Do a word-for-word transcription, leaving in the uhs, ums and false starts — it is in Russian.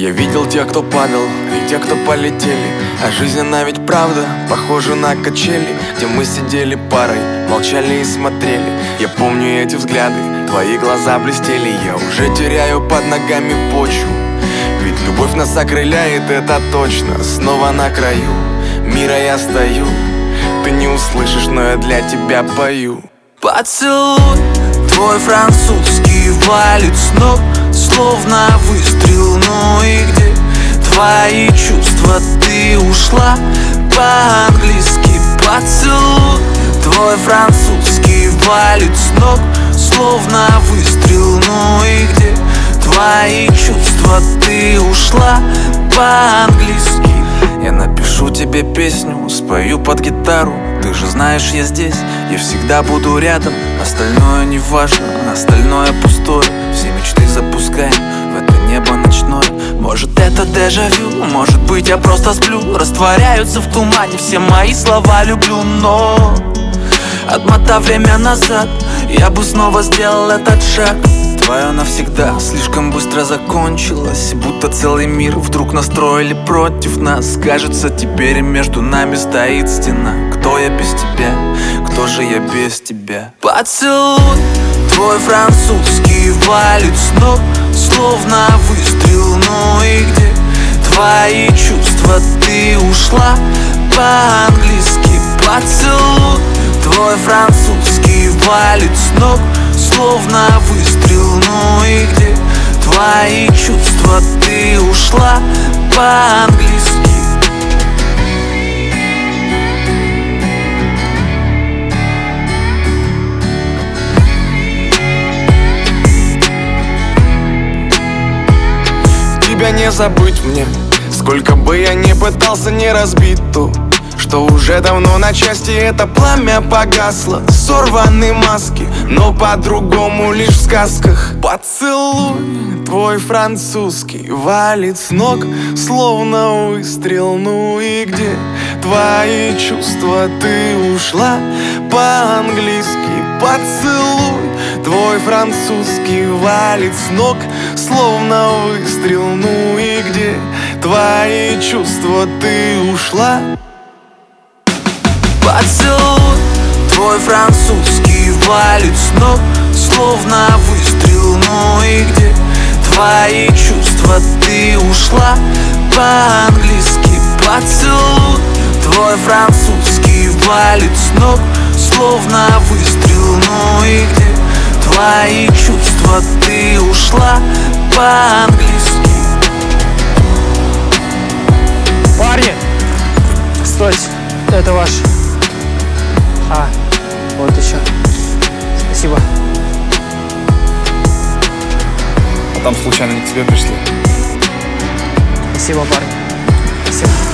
Я видел тех, кто падал, и тех, кто полетели. А жизнь, она ведь правда похожа на качели, где мы сидели парой, молчали и смотрели. Я помню эти взгляды, твои глаза блестели. Я уже теряю под ногами почву, ведь любовь нас окрыляет, это точно. Снова на краю мира я стою. Ты не услышишь, но я для тебя пою. Поцелуй твой французский валит с ног, словно выстрел. Ну и где твои чувства? Ты ушла по-английски. Поцелуй твой французский валит с ног, словно выстрел. Ну и где твои чувства? Ты ушла по-английски. Я напишу тебе песню, спою под гитару. Ты же знаешь, я здесь, я всегда буду рядом. Остальное не важно, остальное пустое. Все мечты запускаем в это небо ночное. Может, это дежавю, может быть, я просто сплю. Растворяются в тумане все мои слова люблю. Но отмотав время назад, я бы снова сделал этот шаг. Твое навсегда слишком быстро закончилось, будто целый мир вдруг настроили против нас. Кажется, теперь между нами стоит стена. Кто я без тебя? Кто же я без тебя? Поцелуй твой французский валит с ног, словно выстрел. Ну и где твои чувства? Ты ушла по-английски. Поцелуй твой французский валит с ног, словно выстрел. Ну и где твои чувства? Ты ушла по-английски. Тебя не забыть мне, сколько бы я ни пытался не разбить ту, что уже давно на части это пламя погасло. Сорваны маски, но по-другому лишь в сказках. Поцелуй твой французский валит с ног, словно выстрел. Ну и где твои чувства? Ты ушла по-английски. Поцелуй твой французский валит с ног, словно выстрел. Ну и где твои чувства? Ты ушла. Поцелуй твой французский валит с ног, словно выстрел. Ну и где твои чувства? Ты ушла по-английски. Поцелуй твой французский валит с ног, словно выстрел. Ну и где твои чувства? Ты ушла по-английски. Парни, стойте, это ваш. А, вот еще. Спасибо. А там случайно не к тебе пришли? Спасибо, парни. Спасибо.